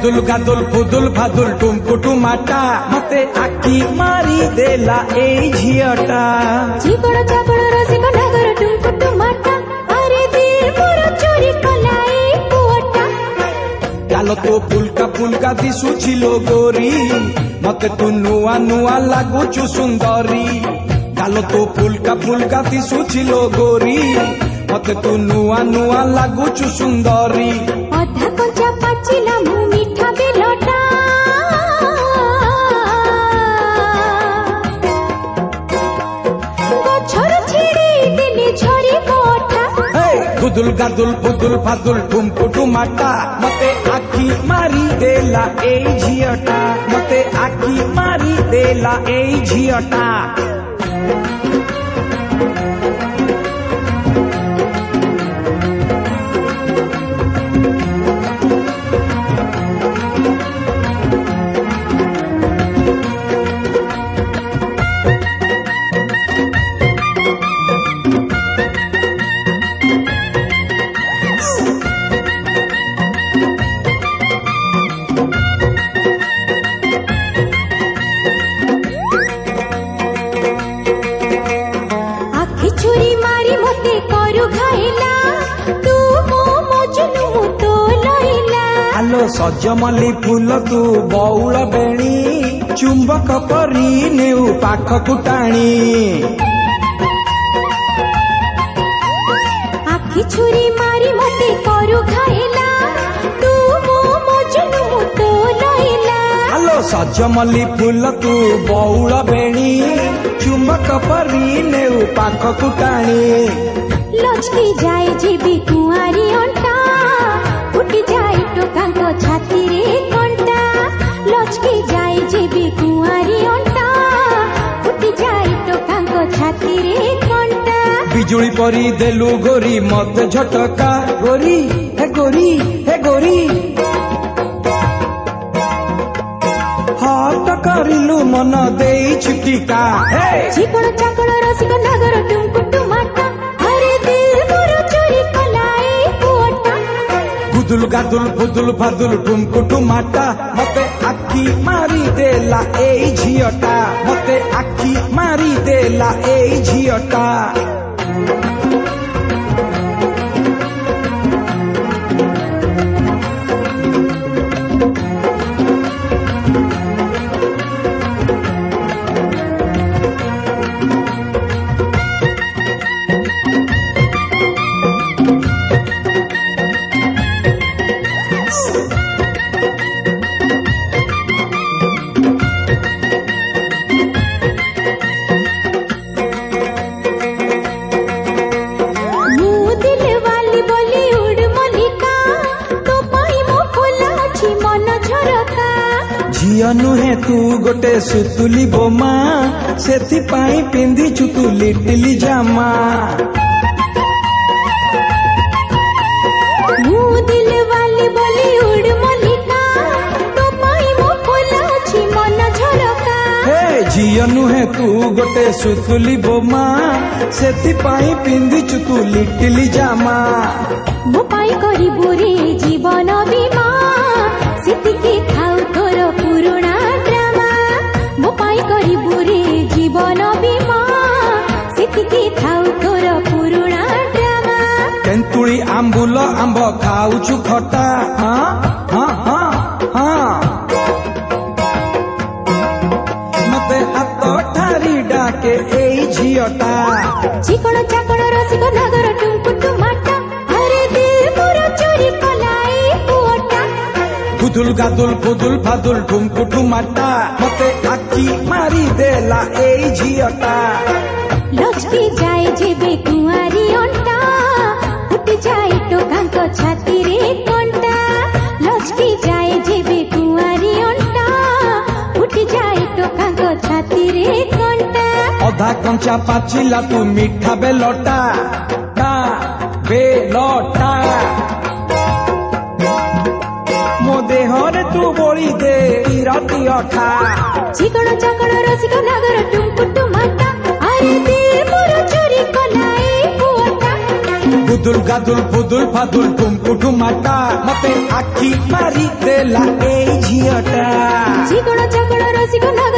गुदुल गादुल फुदुल फादुल टुमकुटु माटा मते आखी मारी देला ए झियटा जीवन चाकड़ रसिक नगर टुमकुटु माटा अरे दिल मोर चोरी कला ए पुअटा गालो तो फुलका दिसुछि लो गोरी मते तू नुआ नुआ लागुछु सुंदरी गालो तो फुलका दिसुछि लो गोरी मते तू नुआ नुआ लागुछु सुंदरी अधा कंचा पाचिला मु मीठा बेलटा गछर छिड़ी दिली झरी कोठा गुदुल गादुल फुदुल फादुल टुमकुटु माटा मते आखी मारी देला ए झियटा मते आखी मारी देला ए झियटा सजमली फूल तू बौल बेणी चुंबक परी नेउ पाखकु टाणी आखि छुरी मारी मते करू खाइला तू मो मजनू तो लइला आलो सजमली फूल तू बौल बेणी चुंबक परी नेउ पाखकु टाणी लचकी जाए जीवी कुआरी अंटा फुटी जाए टोकांको छाती रे कंटा लचकी जाए जीवी कुआरी अंटा फुटी जाए टोकांको छाती रे कंटा बिजुली परी देलु गोरी मत झटका गोरी हे गोरी हे गोरी हाथ करिलु मन देई छिटिका हे जीवन चाकड़ रसिक नगर टुमकुटु माटा अरे दिल मोर चोरी कलाए पुअटा गुदुल गादुल फुदुल फादुल टुमकुटु माटा मते आखी मारी देला ए झियटा मते आखी मारी देला ए झियटा नुहे तू गोटे सुतुली बोमा सेथि पाई पिंदी चुतु लिटिली जामा मु दिल वाली बॉलीवुड मल्लिका तो पाई मो फुला छी मन झरका हे झियो नुहे तू गोटे सुतुली बोमा सेथि पाई पिंदी चुतु लिटिली जामा मो पाई करी बुरी जीवन बीमा सिद्धि के खाऊ तोर पुरुणा ड्रामा मो पाई करी बुरी जीवन बीमा सिद्धि के खाऊ तोर पुरुणा ड्रामा तेंतुली आंबुल आंब खाऊछु खटा हाँ हाँ हाँ हाँ मते हाथ ठारी डाके ए झियटा चिकण चाकण रसिक नगर टुमकुटु माटा अरे दिल मोर चोरी कलाए पुअटा गुदुल गादुल फुदुल फादुल टुमकुटु माटा मते आखी मारी देला ए झियटा लचकी जाए जेबे कुआरी अंटा फुटी जाए टोकांको छाती रे कंटा लचकी जाए जेबे कुआरी अंटा फुटी जाए टोकांको छाती रे कंटा अधा कंचा पाचिला तू मीठा बेलटा ता बेलटा मो देहरे तू बोली दे राती अठा चिकण चाकण रसिक नगर टुमकुटु माटा अरे दिल मोर चोरी कलाए पुअटा गुदुल गादुल फुदुल फादुल टुमकुठु माटा मते आखी मारी देला ए झियटा चिकण चकण रसिक